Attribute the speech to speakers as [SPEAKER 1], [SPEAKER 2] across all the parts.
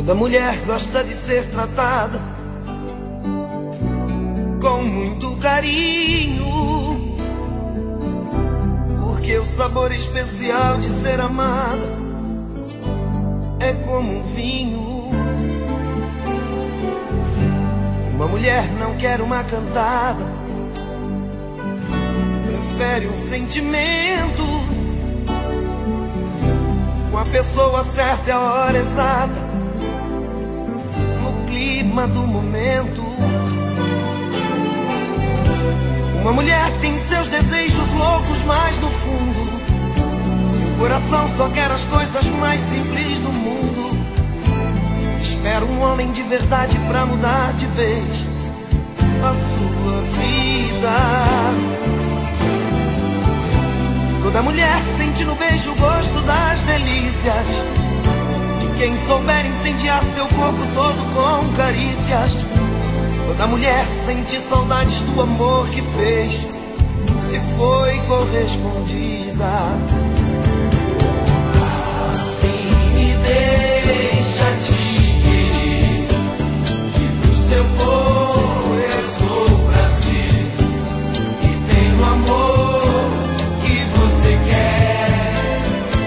[SPEAKER 1] Toda mulher gosta de ser tratada com muito carinho, porque o sabor especial de ser amada é como um vinho. Uma mulher não quer uma cantada, prefere um sentimento, com a pessoa certa e a hora exata, no clima do momento. Uma mulher tem seus desejos loucos, mas no fundo seu coração só quer as coisas mais simples do mundo. Espera um homem de verdade pra mudar de vez a sua vida. Toda mulher sente no beijo o gosto das delícias de quem souber incendiar seu corpo todo com carícias. Toda mulher sente saudades do amor que fez, se foi correspondida. Assim me deixa te querer, que pro seu povo eu sou prazer, e tenho o amor que você quer.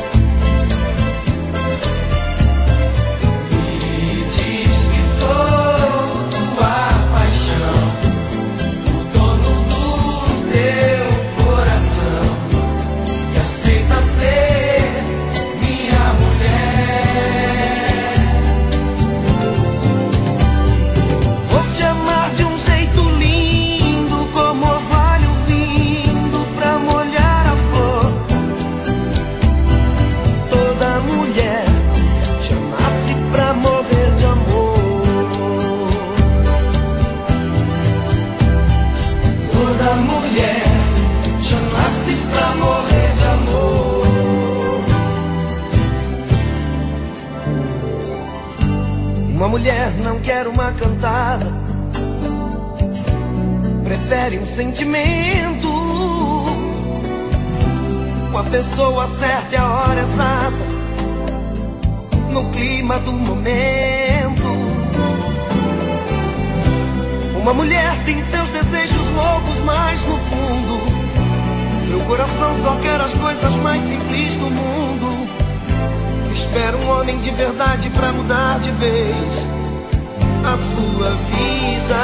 [SPEAKER 1] Me diz que sou tua paixão, o dono do teu coração, que aceita ser minha mulher. Vou te amar de um jeito lindo, como orvalho vindo pra molhar a flor. Toda mulher já nasce pra morrer de amor. Toda mulher já nasce pra morrer de amor. Uma mulher não quer uma cantada, prefere um sentimento, com a pessoa certa e a hora exata, no clima do momento. Uma mulher tem seus desejos loucos, mas no fundo seu coração só quer as coisas mais simples do mundo. Espera um homem de verdade pra mudar de vez a sua vida.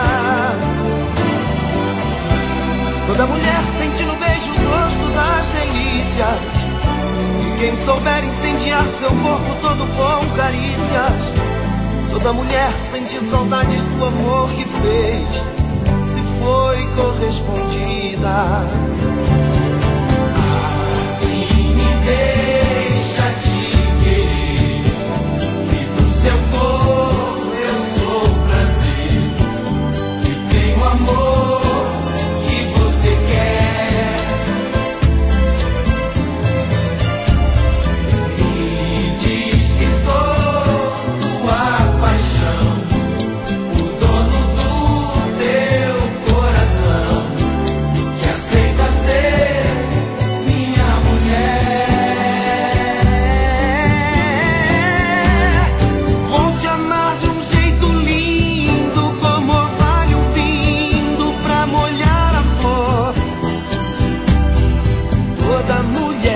[SPEAKER 1] Toda mulher sente no beijo o gosto das delícias de quem souber incendiar seu corpo todo com carícias. Toda mulher sente saudades do amor que fez, se foi correspondida. Assim me deixa te querer, que pro seu corpo eu sou prazer, que tenho amor que você quer. Me diz que sou tua paixão, o dono do teu coração, que aceita ser minha mulher. Vou te amar de um jeito lindo, como orvalho vindo pra molhar a flor. Toda mulher